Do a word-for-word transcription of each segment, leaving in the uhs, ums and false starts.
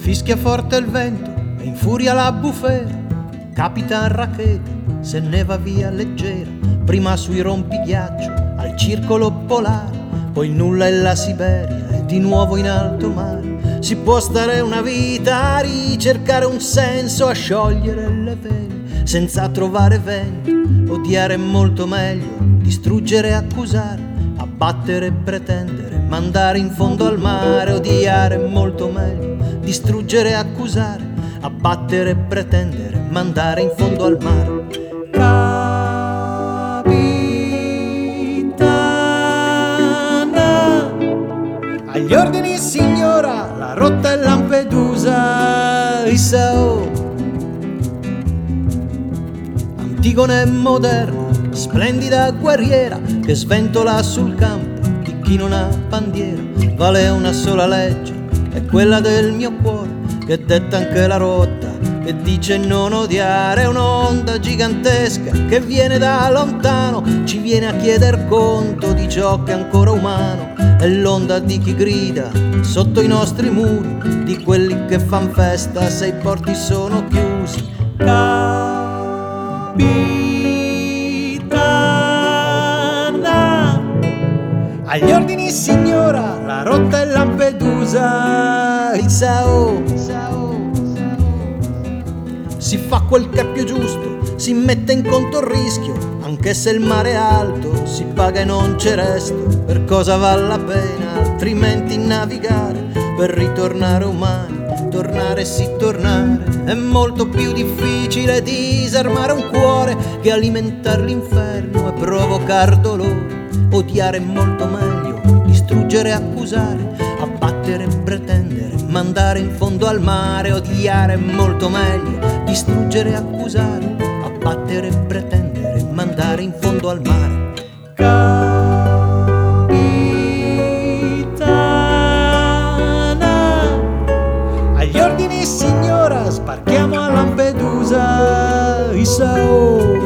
Fischia forte il vento e infuria la bufera. Capitan Rachete se ne va via leggera, prima sui rompighiaccio al circolo polare, poi il nulla e la Siberia e di nuovo in alto mare. Si può stare una vita a ricercare un senso, a sciogliere le vene senza trovare vento. Odiare è molto meglio, distruggere e accusare, abbattere e pretendere, mandare in fondo al mare. Odiare è molto meglio, distruggere e accusare, abbattere e pretendere, mandare in fondo al mare. Capitana, agli ordini signora, la rotta è Lampedusa. Isao, Antigone è moderna, splendida guerriera, che sventola sul campo di chi non ha bandiera. Vale una sola legge, è quella del mio cuore, che detta anche la rotta, che dice non odiare. È un'onda gigantesca che viene da lontano, ci viene a chieder conto di ciò che è ancora umano. È l'onda di chi grida sotto i nostri muri, di quelli che fan festa se i porti sono chiusi. Capitana, agli ordini signora, la rotta è Lampedusa. Isao, si fa quel che è più giusto, si mette in conto il rischio, anche se il mare è alto, si paga e non c'è resto. Per cosa vale la pena altrimenti navigare, per ritornare umani, tornare sì tornare. È molto più difficile disarmare un cuore che alimentare l'inferno e provocar dolore. Odiare è molto meglio, distruggere e accusare, abbattere e pretendere, mandare in fondo al mare. Odiare è molto meglio, distruggere e accusare, abbattere e pretendere, mandare in fondo al mare. Capitana, agli ordini signora, sbarchiamo a Lampedusa. Isao,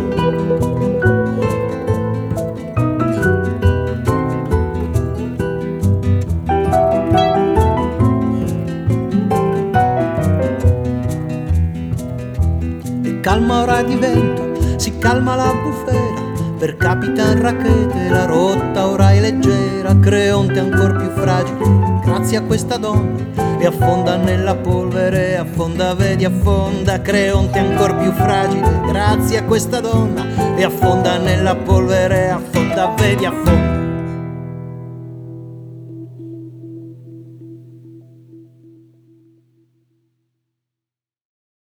calma ora di vento, si calma la bufera, per Capitan Rachete la rotta ora è leggera. Creonte ancor più fragile, grazie a questa donna, e affonda nella polvere, affonda, vedi affonda. Creonte ancor più fragile, grazie a questa donna, e affonda nella polvere, affonda, vedi affonda.